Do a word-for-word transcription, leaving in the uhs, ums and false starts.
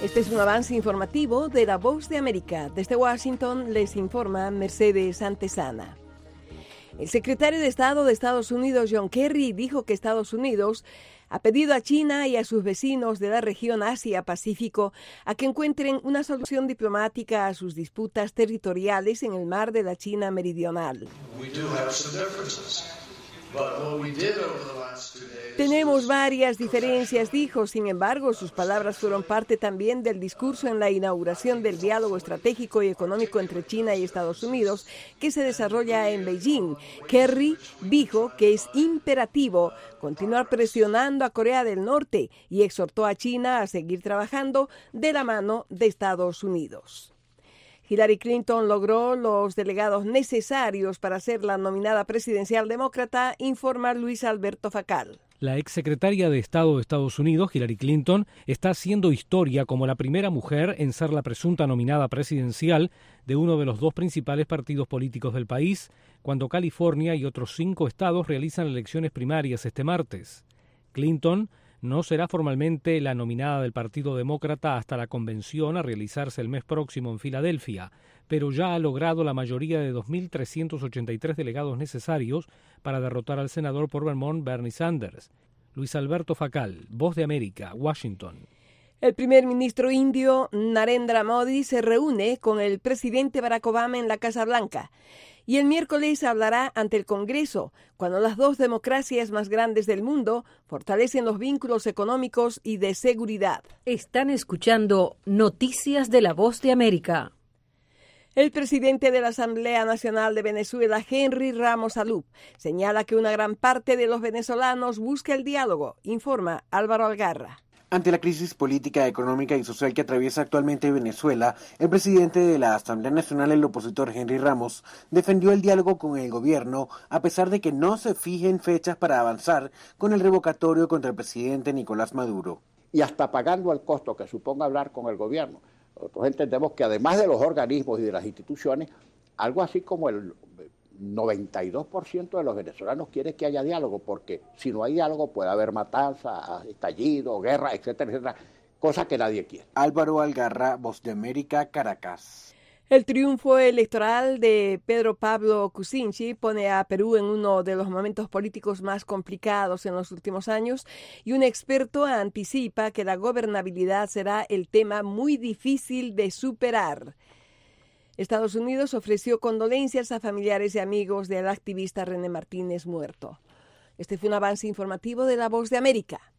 Este es un avance informativo de La Voz de América. Desde Washington les informa Mercedes Antesana. El secretario de Estado de Estados Unidos, John Kerry, dijo que Estados Unidos ha pedido a China y a sus vecinos de la región Asia-Pacífico a que encuentren una solución diplomática a sus disputas territoriales en el mar de la China Meridional. Tenemos varias diferencias, dijo. Sin embargo, sus palabras fueron parte también del discurso en la inauguración del diálogo estratégico y económico entre China y Estados Unidos que se desarrolla en Beijing. Kerry dijo que es imperativo continuar presionando a Corea del Norte y exhortó a China a seguir trabajando de la mano de Estados Unidos. Hillary Clinton logró los delegados necesarios para ser la nominada presidencial demócrata, informa Luis Alberto Facal. La exsecretaria de Estado de Estados Unidos, Hillary Clinton, está haciendo historia como la primera mujer en ser la presunta nominada presidencial de uno de los dos principales partidos políticos del país, cuando California y otros cinco estados realizan elecciones primarias este martes. Clinton no será formalmente la nominada del Partido Demócrata hasta la convención a realizarse el mes próximo en Filadelfia, pero ya ha logrado la mayoría de dos mil trescientos ochenta y tres delegados necesarios para derrotar al senador por Vermont, Bernie Sanders. Luis Alberto Facal, Voz de América, Washington. El primer ministro indio Narendra Modi se reúne con el presidente Barack Obama en la Casa Blanca y el miércoles hablará ante el Congreso, cuando las dos democracias más grandes del mundo fortalecen los vínculos económicos y de seguridad. Están escuchando Noticias de la Voz de América. El presidente de la Asamblea Nacional de Venezuela, Henry Ramos Alup, señala que una gran parte de los venezolanos busca el diálogo, informa Álvaro Algarra. Ante la crisis política, económica y social que atraviesa actualmente Venezuela, el presidente de la Asamblea Nacional, el opositor Henry Ramos, defendió el diálogo con el gobierno a pesar de que no se fijen fechas para avanzar con el revocatorio contra el presidente Nicolás Maduro. Y hasta pagando el costo que suponga hablar con el gobierno. Nosotros entendemos que además de los organismos y de las instituciones, algo así como el noventa y dos por ciento de los venezolanos quiere que haya diálogo, porque si no hay diálogo puede haber matanza, estallido, guerra, etcétera, etcétera, cosa que nadie quiere. Álvaro Algarra, Voz de América, Caracas. El triunfo electoral de Pedro Pablo Kuczynski pone a Perú en uno de los momentos políticos más complicados en los últimos años y un experto anticipa que la gobernabilidad será el tema muy difícil de superar. Estados Unidos ofreció condolencias a familiares y amigos del activista René Martínez muerto. Este fue un avance informativo de La Voz de América.